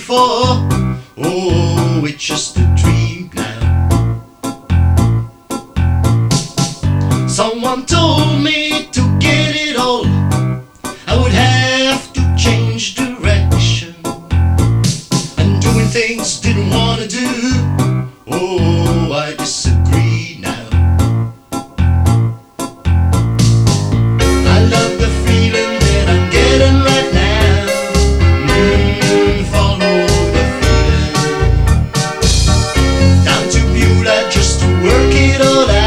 before. Oh, it's just a dream now. Someone told me to get it all, I would have to change direction, and doing things didn't want to do. Oh, I disagree now. I love the feeling that I'm getting right now. Follow the feeling down to Beulah just to work it all out.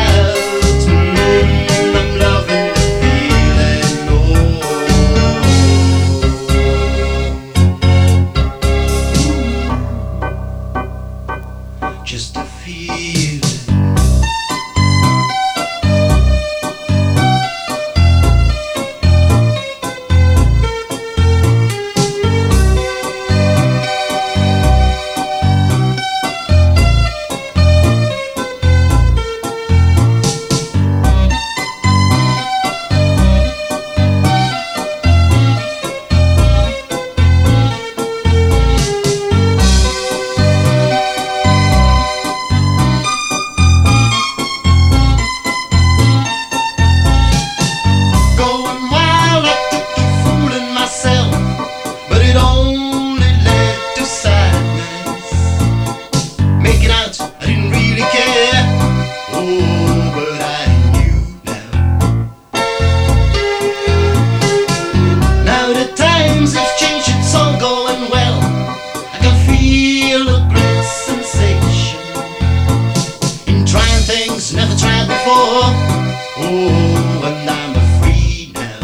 I'm loving the feeling. Oh, just a feeling. Never tried before. Oh, and I'm free now,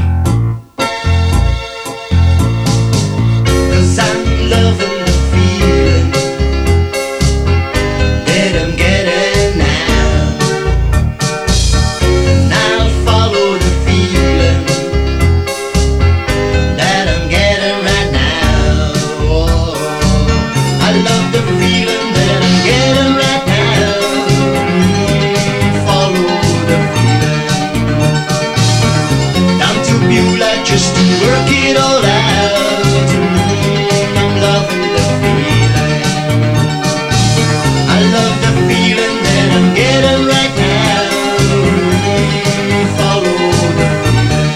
'cause I'm loving the feeling that I'm getting now. And I'll follow the feeling that I'm getting right now. Oh, I love the feeling that I'm getting right now. Just to work it all out. I'm loving the feeling. I love the feeling that I'm getting right now. Follow the feeling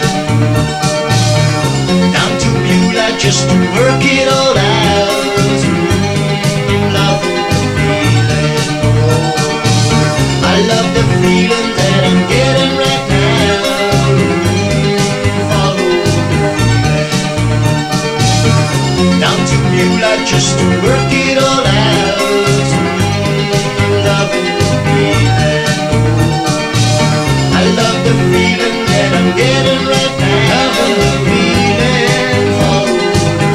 down to Beulah just to work it all out. I'm loving the feeling. Oh, I love the feeling that I'm getting right now. Down to Beulah just to work it all out. I'm loving the feeling. I love the feeling that I'm getting right now. Loving the feeling. Follow the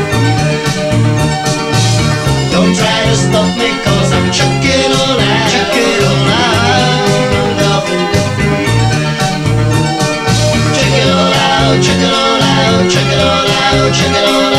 feeling. Don't try to stop me, 'cause I'm chucking all out. Chuck it all out. I'm loving the feeling. Check it all out. Check it all out. Check it all out. Check it all out.